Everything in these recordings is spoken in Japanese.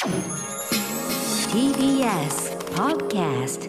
TBS Podcast。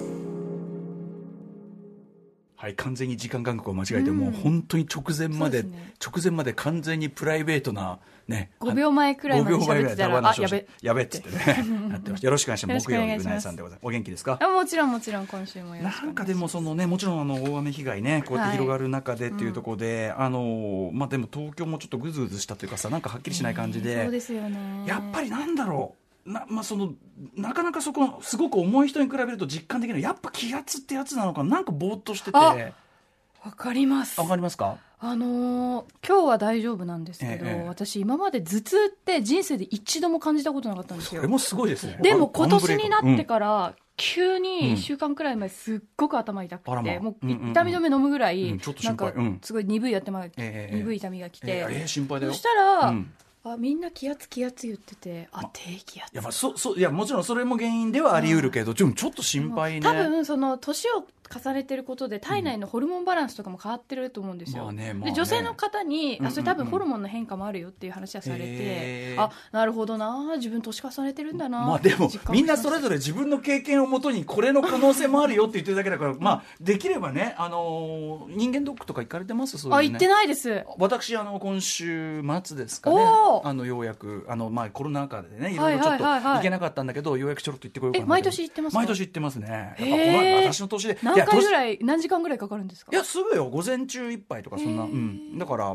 はい、完全に時間感覚を間違えて、もう本当に直前まで完全にプライベートなね、 5秒前くらいまで喋ってたら、あ、 やべっつってねなってました。よろしくお願いします。木曜日うなえさんでございます。お元気ですか？ もちろん今週もよろしくお願いします。 なんかでもそのね、もちろん大雨被害ね、こうやって広がる中でっていうところで、まあでも東京もちょっとぐずぐずしたというかさ、なんかはっきりしない感じで、 そうですよね。 やっぱりなんだろう、なかなかそこすごく重い人に比べると実感できるのはやっぱ気圧ってやつなのかな。なんかぼーっとしてて。 わかります。 わかりますか？ 今日は大丈夫なんですけど、私今まで頭痛って人生で一度も感じたことなかったんですよ。 それもすごいですね。 でも今年になってから、急に1週間くらい前すっごく頭痛くて、もう痛み止め飲むぐらい、なんかすごい鈍い痛みが来て、 心配だよ。 そしたら、みんな気圧言ってて、低気圧。 いやもちろんそれも原因ではあり得るけど、ちょっと心配ね。 多分その年を重ねてることで体内のホルモンバランスとかも変わってると思うんですよ。で女性の方に、それ多分ホルモンの変化もあるよっていう話はされて、なるほどな、自分年重ねてるんだな。 でもみんなそれぞれ自分の経験をもとにこれの可能性もあるよって言ってるだけだからできればね、人間ドックとか行かれてます？そういうね。 行ってないです。 私今週末ですかね、ようやくコロナ禍でね、いろいろちょっと行けなかったんだけど、ようやくちょろっと行ってこようかな。 毎年行ってますか？ 毎年行ってますね。やっぱ私の年で何回ぐらい、何時間ぐらいかかるんですか？ いやすぐよ、午前中一杯とかそんな、だから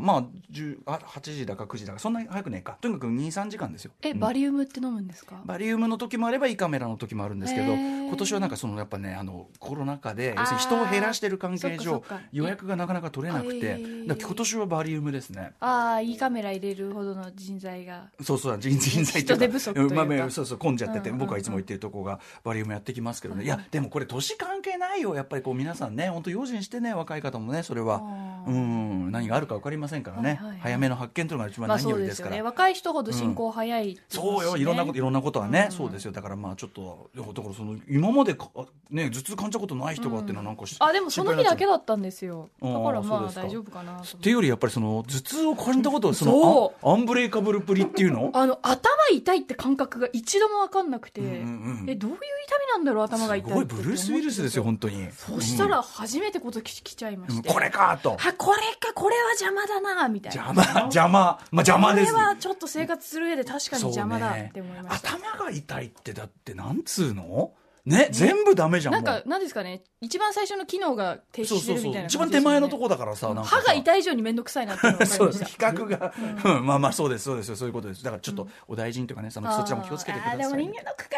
8時だか9時だかそんなに早くねえか、とにかく 2,3 時間ですよ。 バリウムって飲むんですか？ バリウムの時もあれば胃カメラの時もあるんですけど、今年はなんかやっぱね、コロナ禍で要するに人を減らしてる関係上予約がなかなか取れなくて、今年はバリウムですね。 胃カメラ入れるほどの人材が、 そう人材っていうか人手不足というか、 そう混んじゃってて、僕はいつも行ってるとこがバリウムやってきますけどね。いやでもこれ年関係ないよ、やっぱり皆さんね、本当用心してね、若い方もね、それは何があるか分かりませんからね、早めの発見というのが一番何よりですから。 若い人ほど進行早い、 そうよ、いろんなことはね、そうですよ。だからちょっとだから今までね、頭痛感じたことない人がっていうのはなんかでもその日だけだったんですよ。だから大丈夫かなっていうより、やっぱり頭痛を感じたことアンブレイカブルプリっていうの頭痛いって感覚が一度も分かんなくて、どういう痛みなんだろう、頭が痛いって。 すごいブルース・ウィルスですよ本当に。 そしたら初めてこと来ちゃいまして、 これかと、 これは邪魔だなみたいな。 邪魔です。 これはちょっと生活する上で確かに邪魔だって思いました。 頭が痛いってだってなんつうのね、全部ダメじゃん。 なんですかね、一番最初の機能が停止してるみたいな感じですよね。 一番手前のとこだからさ、 歯が痛い以上に面倒くさいなって思いました。 そうです、比較がそうですそういうことです。だからちょっとお大臣というかね、そちらも気をつけてください。 でも人間の区か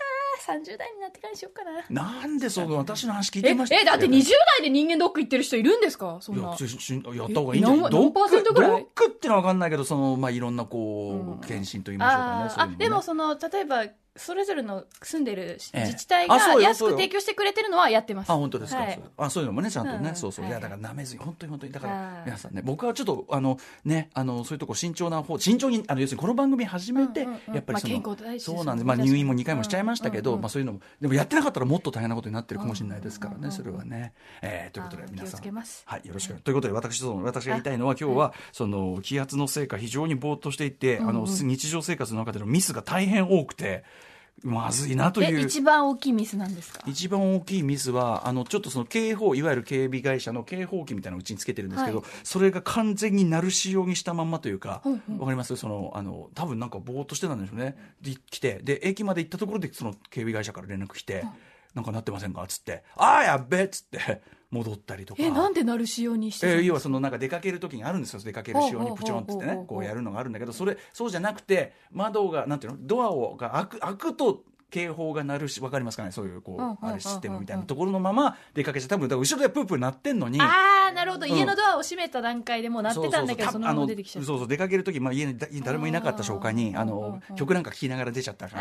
30代になってからにしようかな。 なんで私の話聞いてました？ だって20代で人間ドック行ってる人いるんですか？そんなやった方がいいんじゃない？ 何%ぐらい？ ドックってのは分かんないけど、いろんな検診と言いましょうかね。 でも例えばそれぞれの住んでる自治体が安く提供してくれてるのはやってます。 本当ですか？そういうのもね、ちゃんとね、いやだから舐めずに本当にだから皆さんね、僕はちょっとそういうとこ慎重に要するにこの番組始めてやっぱり健康大事です。 そうなんです。入院も2回もしちゃいましたけど、そういうのもでもやってなかったらもっと大変なことになってるかもしれないですからね、それはね。ということで皆さん、よろしく。ということで私が言いたいのは、今日は気圧のせいか非常にぼーっとしていて、日常生活の中でのミスが大変多くてまずいなという。 一番大きいミスなんですか？一番大きいミスはちょっと警報、いわゆる警備会社の警報器みたいなのをうちにつけてるんですけど、それが完全に鳴る仕様にしたまんまというか、わかります？多分なんかぼーっとしてたんでしょうね。来て、で駅まで行ったところで警備会社から連絡来て、なんか鳴ってませんかっつって、やっべっつって戻ったりとか。 なんで鳴る仕様にしてるんですか？ 要はなんか出かける時にあるんですよ。出かける仕様にプチョンっつってね、こうやるのがあるんだけど、そうじゃなくて、窓がなんていうの、ドアが開くと警報が鳴るし、わかりますかね、そういうシステムみたいなところのまま出かけちゃ、多分だから後ろでプープー鳴ってんのに、 なるほど、家のドアを閉めた段階でもう鳴ってたんだけど、そのまま出てきちゃった。 そう出かける時、家に誰もいなかった瞬間に曲なんか聴きながら出ちゃったから、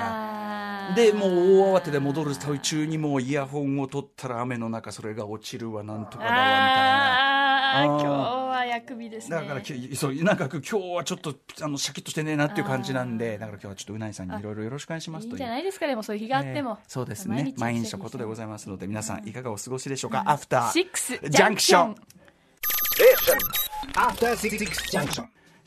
でもう大慌てで戻る途中にもうイヤホンを取ったら雨の中それが落ちるわなんとかだわみたいな。 今日は薬味ですね。 だからなんか今日はちょっとシャキッとしてねえなっていう感じなんで、だから今日はちょっとうないさんにいろいろよろしくお願いしますという。 いいんじゃないですか。でもそういう日があっても、 そうですね、毎日のことでございますので、皆さんいかがお過ごしでしょうか。アフター 6 ジャンクション。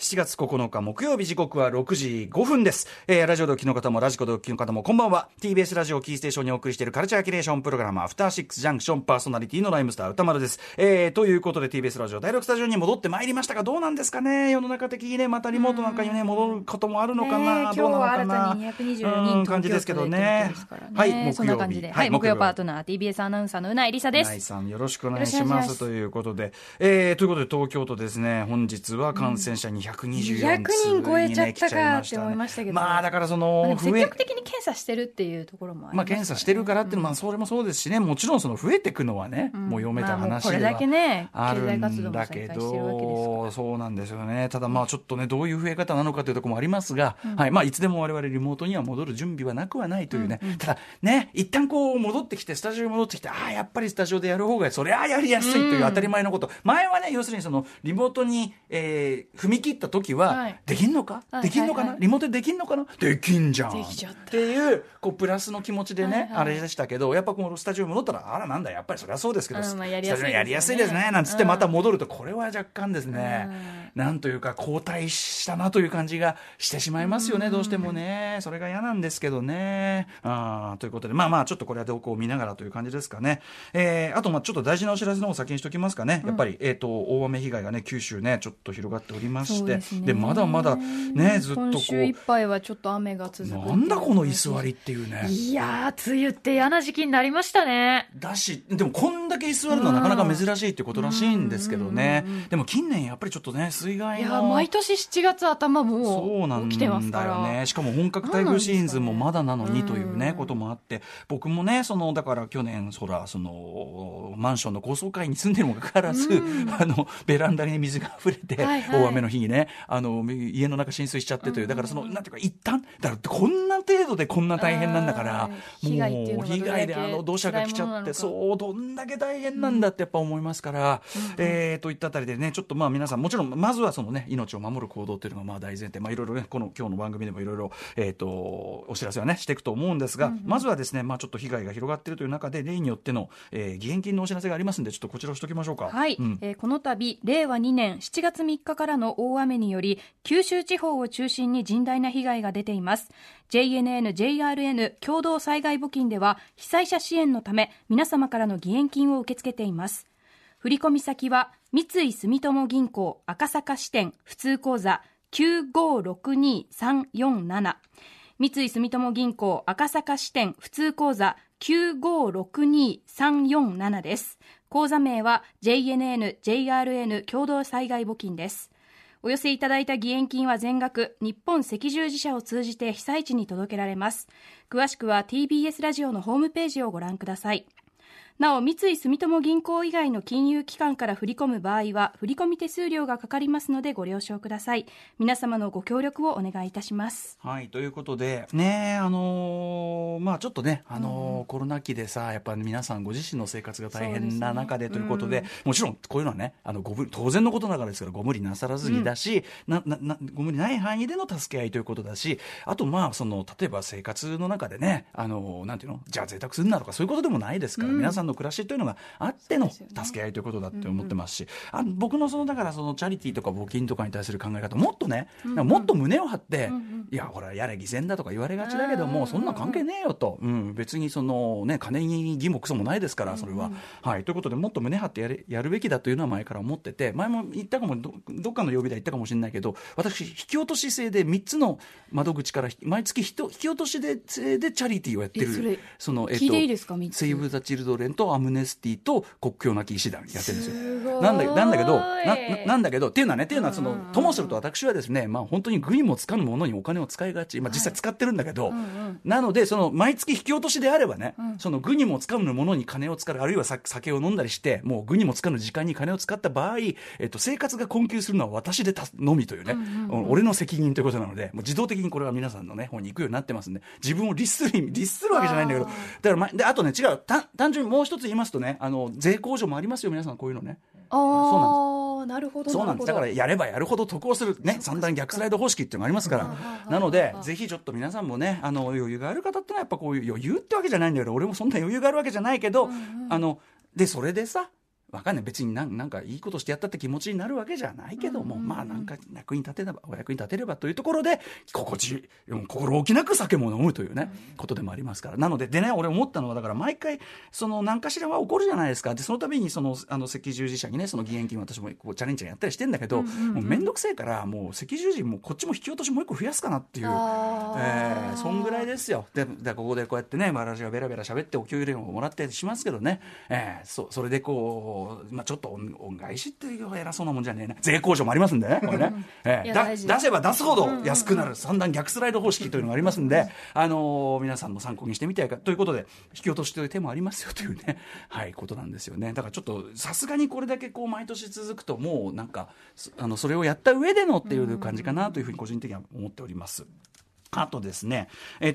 7月9日木曜日、時刻は6時5分です。ラジオでお聞きの方もラジコでお聞きの方もこんばんは。 TBS ラジオキーステーションにお送りしているカルチャーキュレーションプログラム、アフターシックスジャンクション、パーソナリティのライムスター歌丸です。ということで TBS ラジオ第6スタジオに戻ってまいりましたが、どうなんですかね、世の中的にね、またリモートなんかにね戻ることもあるのかな、どうなのかな、 今日は新たに224人感じですけどね。 はい、木曜日、はい、木曜パートナー TBS アナウンサーのうないりさです。 うないさん、よろしくお願いしますということで、ということで東京都ですね、本日は感染者224 200人超えちゃったかって思いましたけど、 まあだからその積極的に検査してるっていうところもありますからね。 検査してるからっていうのは、それもそうですしね、もちろんその増えていくのはね、もう読めた話ではあるんだけど、そうなんですよね。ただちょっとね、どういう増え方なのかというところもありますが、いつでも我々リモートには戻る準備はなくはないというね、ただね、一旦こう戻ってきて、スタジオに戻ってきて、やっぱりスタジオでやる方がそれはやりやすいという当たり前のこと、前はね、要するにそのリモートに、踏み切った時は、できんのか、できんのかな、リモートでできんのかな、できんじゃんっていうプラスの気持ちでね、あれでしたけど、やっぱこのスタジオに戻ったら、なんだやっぱりそれはそうですけど、スタジオやりやすいですねなんつってまた戻ると、これは若干ですね、なんというか後退したなという感じがしてしまいますよね、どうしてもね。それが嫌なんですけどね。ということで、ちょっとこれは動向を見ながらという感じですかね。あとちょっと大事なお知らせの方を先にしておきますかね。やっぱり、大雨被害がね、九州ねちょっと広がっておりまして、でまだまだね、ずっとこう今週いっぱいはちょっと雨が続く。 なんだこの居座りっていうね。 いやー、梅雨って嫌な時期になりましたね。 だし、でもこんだけ居座るのはなかなか珍しいってことらしいんですけどね。でも近年やっぱりちょっとね、水害の、 いや毎年7月頭もう起きてますから。 そうなんだよね。しかも本格台風シーズンもまだなのにというね、こともあって、僕もね、だから去年マンションの高層階に住んでるにもかかわらず、ベランダに水が溢れて、大雨の日にね、家の中浸水しちゃってという、だからなんていうか、一旦だからこんな程度でこんな大変なんだから、もう被害で土砂が来ちゃって、どんだけ大変なんだってやっぱ思いますから、といったあたりでね、ちょっと皆さんもちろんまずは命を守る行動というのが大前提、いろいろね、今日の番組でもいろいろお知らせはねしていくと思うんですが、まずはですね、ちょっと被害が広がっているという中で例によっての、義援金のお知らせがありますので、ちょっとこちらをしておきましょうか。 はい、この度令和2年7月3日からの大雨により九州地方を中心に甚大な被害が出ています。 JNN、JRN 共同災害募金では被災者支援のため皆様からの義援金を受け付けています。振込先は三井住友銀行赤坂支店普通口座9562347、三井住友銀行赤坂支店普通口座9562347です。口座名は JNN、JRN 共同災害募金です。お寄せいただいた義援金は全額日本赤十字社を通じて被災地に届けられます。詳しくは TBS ラジオのホームページをご覧ください。なお、三井住友銀行以外の金融機関から振り込む場合は振込手数料がかかりますのでご了承ください。皆様のご協力をお願いいたします。 はい、ということでね、ちょっとね、コロナ禍でさ、やっぱり皆さんご自身の生活が大変な中でということで、もちろんこういうのはね、当然のことながらですから、ご無理なさらずにだし、ご無理ない範囲での助け合いということだし、あと例えば生活の中でね、なんていうの、じゃあ贅沢するなとかそういうことでもないですから、皆さんの暮らしというのがあっての助け合いということだって思ってますし、僕のだからチャリティーとか募金とかに対する考え方、もっとね、もっと胸を張って、いやほらやれ偽善だとか言われがちだけども、そんな関係ねえよと、別に金に義もクソもないですから、それは、はい、ということでもっと胸張ってやるべきだというのは前から思ってて、前も言ったかも、どっかの曜日で言ったかもしれないけど、私引き落とし制で3つの窓口から毎月引き落としでチャリティーをやってる、 聞いていいですか、 セイブ・ザ・チルドレンとアムネスティと国境なき医師団やってるんですよ。なんだけどっていうのはともすると私はですね、本当に具にもつかぬものにお金を使いがち、実際使ってるんだけど、なので毎月引き落としであればね、具にもつかぬものに金を使う、あるいは酒を飲んだりして、もう具にもつかぬ時間に金を使った場合、生活が困窮するのは私でのみというね、俺の責任ということなので、もう自動的にこれは皆さんのね方に行くようになってますんで、自分を律するわけじゃないんだけど、だからであとね、違う、単純にもう一つ言いますとね、税控除もありますよ皆さん、こういうのね。 そうなんです。なるほど。 そうなんです。だからやればやるほど得をするね、三段逆スライド方式っていうのがありますから、なのでぜひちょっと皆さんもね、余裕がある方ってのはやっぱこういう余裕ってわけじゃないんだけど、俺もそんな余裕があるわけじゃないけど、でそれでさ、 わかんない別になんかいいことしてやったって気持ちになるわけじゃないけども、まあなんかお役に立てればというところで心置きなく酒も飲むというね、ことでもありますから。なのでね、俺思ったのはだから毎回その何かしらは起こるじゃないですか。でその度にその赤十字社にねその義援金私もこうチャレンジやったりしてんだけど、もうめんどくせえからもう赤十字もこっちも引き落としもう一個増やすかなっていう、そんぐらいですよ。でここでこうやってね私がベラベラ喋ってお給料をもらってしますけどね、それでこう、ちょっと恩返しっていう偉そうなもんじゃねえな、税控除もありますんでねこれね、出せば出すほど安くなる三段逆スライド方式というのがありますんで、皆さんの参考にしてみてということで引き落としという手もありますよというね、ことなんですよね。だからちょっとさすがにこれだけこう毎年続くともうなんかそれをやった上でのっていう感じかなというふうに個人的には思っております。あとですね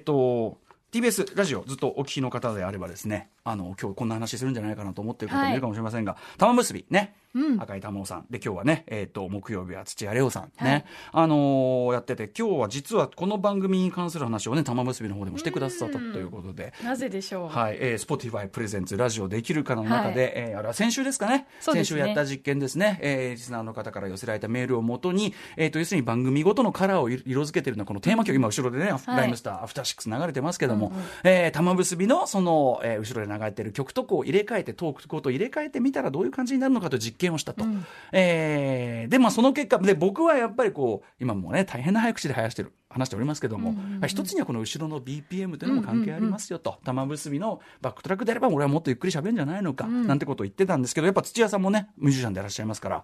TBS ラジオずっとお聞きの方であればですね今日こんな話するんじゃないかなと思っている方もいるかもしれませんが、玉結びね、赤井玉緒さんで今日はね、木曜日は土屋レオさんね、やってて今日は実はこの番組に関する話をね玉結びの方でもしてくださったということで、 なぜでしょう。 Spotify プレゼンツラジオできるかの中で、あれは先週ですかね、先週やった実験ですね、リスナーの方から寄せられたメールをもとに、要するに番組ごとのカラーを色づけているのはこのテーマ曲、今後ろでね、ライムスターアフターシックス流れてますけども、玉結びのその、後ろで流れている曲とこう入れ替えてトークと入れ替えてみたらどういう感じになるのかという実験をしたと、でその結果で僕はやっぱりこう今もね大変な早口で話しておりますけども、一つにはこの後ろの BPM というのも関係ありますよと、玉結びのバックトラックであれば俺はもっとゆっくり喋るんじゃないのか、なんてことを言ってたんですけど、やっぱ土屋さんもねミュージシャンでいらっしゃいますから、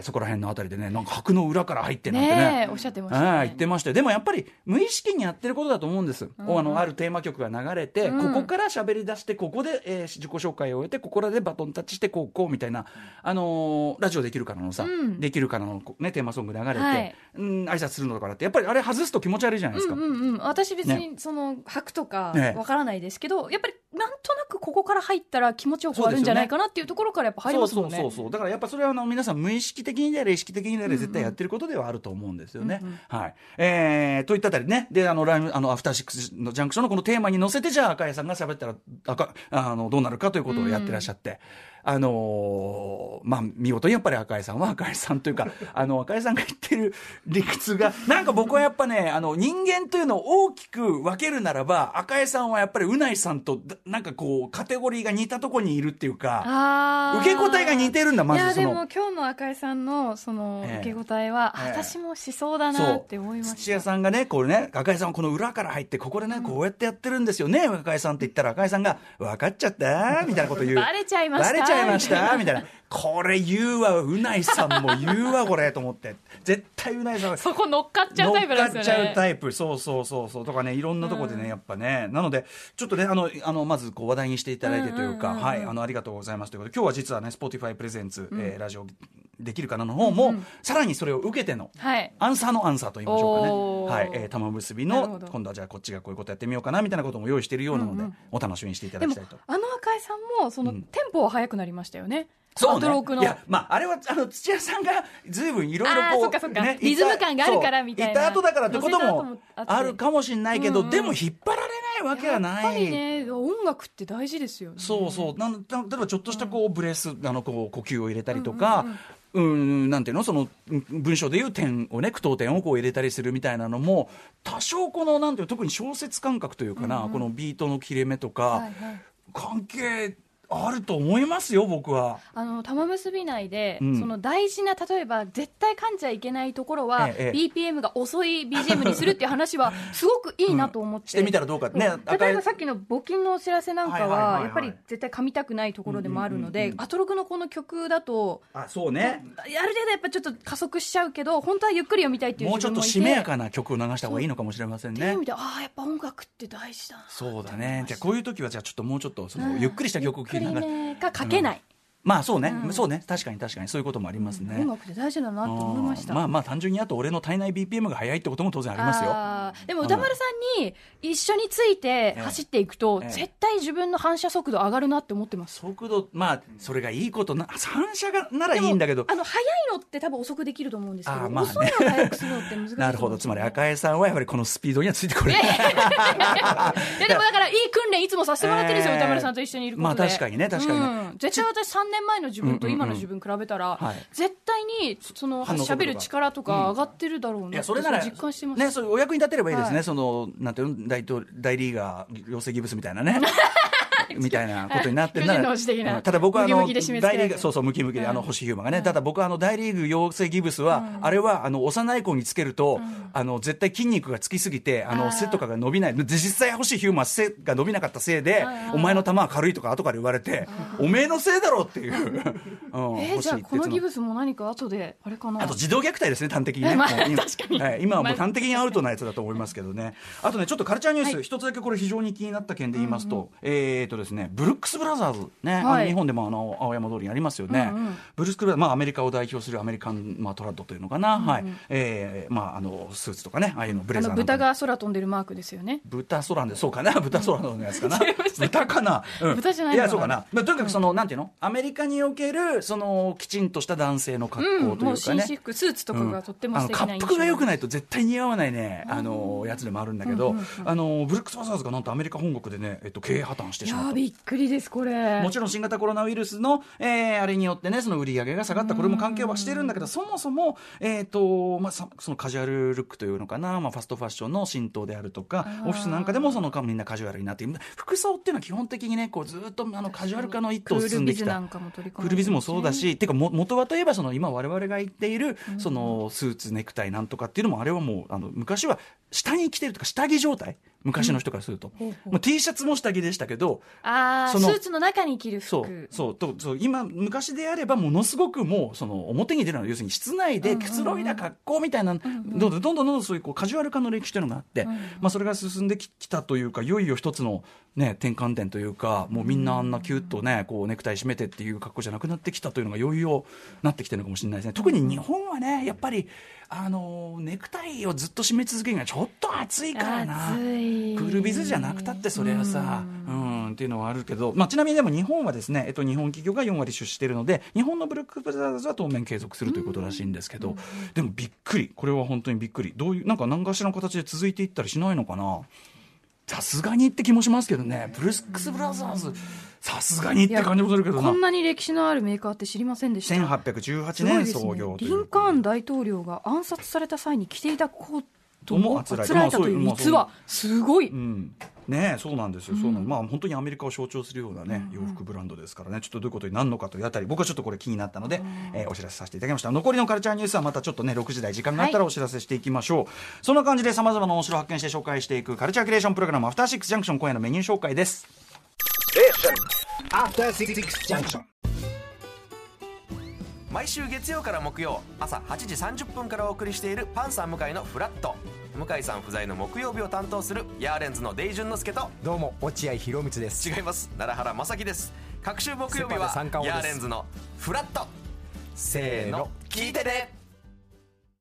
そこら辺のあたりでねなんか拍の裏から入ってなんてねおっしゃってましたね、 言ってまして、でもやっぱり無意識にやってることだと思うんです、あるテーマ曲が流れて、ここから喋り出してここで、自己紹介を終えてここらでバトンタッチしてこうみたいな、ラジオできるからのさ、できるからの、ね、テーマソング流れて、挨拶するのとかってやっぱりあれ外すと気持ち悪いじゃないですか、 私別にその拍とかわからないですけど、やっぱりなんとなくここから入ったら気持ちよく終わるんじゃないかなっていうところからやっぱ入りますもんね。 そうだからやっぱそれは皆さん無意識的にであれ意識的にであれ絶対やってることではあると思うんですよね。といったあたりねでライムアフターシックスのジャンクションのこのテーマに乗せてじゃあ赤井さんが喋ったらどうなるかということをやってらっしゃって、見事にやっぱり赤井さんは赤井さんというか赤井さんが言ってる理屈がなんか僕はやっぱね人間というのを大きく分けるならば赤井さんはやっぱりうないさんとなんかこうカテゴリーが似たところにいるっていうか、受け答えが似てるんだ。まずいやでも今日の赤井さんのその受け答えは、私もしそうだなって思いました。 土屋さんがねこれね赤井さんはこの裏から入ってここでね、こうやってやってるんですよね赤井さんって言ったら赤井さんが分かっちゃったみたいなこと言うバレちゃいましたみたいなこれ言うわうないさんも言うわこれと思って絶対うないさんそこ乗っかっちゃうタイプですよね。 乗っかっちゃうタイプそうとかねいろんなところでねやっぱねなのでちょっとねまずこう話題にしていただいてというかありがとうございますということで今日は実はね Spotify プレゼンツ、ラジオできるかなの方も、さらにそれを受けての、アンサーのアンサーと言いましょうかね、玉結びの今度はじゃあこっちがこういうことやってみようかなみたいなことも用意しているようなので、お楽しみにしていただきたいと。 でも赤井さんもそのテンポは速くなりましたよね。 そうね、いやあれは土屋さんがずいぶんいろいろこう、ね、 リズム感があるからみたいないた後だからってこともあるかもしれないけど、でも引っ張られないわけはない。 やっぱりね音楽って大事ですよね。 そう例えばちょっとしたこうブレスこう呼吸を入れたりとか、なんていうのその文章でいう点をね句読点をこう入れたりするみたいなのも多少このなんていう特に小説感覚というかな、このビートの切れ目とか、関係あると思いますよ僕は。 玉結び内で、その大事な例えば絶対噛んじゃいけないところは、BPM が遅い BGM にするっていう話はすごくいいなと思って、 してみたらどうかね。 例えばさっきの募金のお知らせなんかはやっぱり絶対噛みたくないところでもあるので、アトロクのこの曲だとそうねある程度やっぱちょっと加速しちゃうけど本当はゆっくり読みたいっていうもうちょっとしめやかな曲を流した方がいいのかもしれませんね。 っていう意味でやっぱ音楽って大事だな。 そうだね。じゃあこういう時はじゃあちょっともうちょっとそのゆっくりした曲を聴きながら書けない、 そうね、確かにそういうこともありますね。 音楽って大事だなと思いました。 単純にあと俺の体内 BPM が速いってことも当然ありますよ。 でも歌丸さんに一緒について走っていくと、絶対自分の反射速度上がるなって思ってます。 速度それがいいこと反射がならいいんだけど、 速いのって多分遅くできると思うんですけど、遅いのを速くするのって難しい。 なるほど。つまり赤江さんはやはりこのスピードにはついてこれない。 でもだからいい訓練いつもさせてもらってるんですよ、歌丸さんと一緒にいることで。 確かにね絶対私3 年前の自分と今の自分比べたら、絶対にその喋る力とか上がってるだろうなって、それ実感してます。 ね、それお役に立てればいいですね。そのなんていうの、大リーガー養成ギブスみたいなね。みたいなことになってるなら、ただ僕は大リーグ、そうそうムキムキで星ヒューマンがね、ただ僕は大リーグ養成ギブスは、あれは幼い子につけると絶対筋肉がつきすぎて背とかが伸びない。実際星ヒューマン背が伸びなかったせいで、お前の球は軽いとか後から言われて、おめえのせいだろっていう。 じゃあこのギブスも何か後であれかな。 あと児童虐待ですね、端的にね。今はもう端的にアウトなやつだと思いますけどね。あとね、ちょっとカルチャーニュース一つだけこれ非常に気になった件で言いますと、ですね、ブルックスブラザーズね、日本でも青山通りにありますよね。ブルックスブラザーズ、アメリカを代表するアメリカン、トラッドというのかな、スーツとかね、ああいうのブレザー豚が空飛んでるマークですよね。 豚空で、そうかな、豚空のやつかな。豚かな、 豚じゃないかな。 いや、そうかな。とにかくなんていうの、アメリカにおけるきちんとした男性の格好というかね、もう紳士服、スーツとかがとっても素敵な印象。 恰幅が良くないと絶対似合わないね、やつでもあるんだけど、ブルックスブラザーズがなんとアメリカ本国でね、経営破綻してしまった。 びっくりです、これ。 もちろん新型コロナウイルスの、あれによってね、その売り上げが下がった、これも関係はしてるんだけど、そもそも、そのカジュアルルックというのかな、ファストファッションの浸透であるとか、オフィスなんかでもみんなカジュアルになっている。服装っていうのは基本的にね、ずっとカジュアル化の一途を進んできた。クールビズもそうだし、てか元はといえば今我々が言っているスーツネクタイなんとかっていうのも、あれはもう昔は下に着てるとか下着状態、昔の人からすると、T シャツも下着でしたけど、 スーツの中に着る服、 そう今昔であればものすごくもう表に出るのは要するに室内でくつろいだ格好みたいな、どんどんそういうカジュアル化の歴史というのがあって、それが進んできたというか、いよいよ一つのね、転換点というか、もうみんなあんなキュッとね、ネクタイ締めてっていう格好じゃなくなってきたというのがいよいよなってきてるのかもしれないですね。特に日本はね、やっぱりネクタイをずっと締め続けるのはちょっと暑いからな。クールビズじゃなくたってそれはさ、っていうのはあるけど、ちなみにでも日本はですね、日本企業が4割出資しているので、日本のブルックスブラザーズは当面継続するということらしいんですけど、でもびっくり、これは本当にびっくり。どういう何かしらの形で続いていったりしないのかな。さすがにって気もしますけどね、ブルックスブラザーズさすがにって感じもするけどな。 こんなに歴史のあるメーカーって知りませんでした。 1818年創業という、 リンカーン大統領が暗殺された際に着ていたコートもあつらえたという逸話、すごい、 ね、そうなんですよ、本当にアメリカを象徴するようなね、洋服ブランドですからね。ちょっとどういうことになるのかというあたり、僕はちょっとこれ気になったので、お知らせさせていただきました。残りのカルチャーニュースはまたちょっとね、6時台時間があったらお知らせしていきましょう。そんな感じで様々な面白を発見して紹介していくカルチャーキュレーションプログラム、アフターシックスジャンクション、今夜のメニュー紹介です。 毎週月曜から木曜朝8時30分からお送りしているパンサー向井のフラット。向井さん不在の木曜日を担当するヤーレンズのデイジュンの之介と、 どうも落合博満です。 違います、奈良原正樹です。各週木曜日はヤーレンズのフラット。せーの、聞いてね。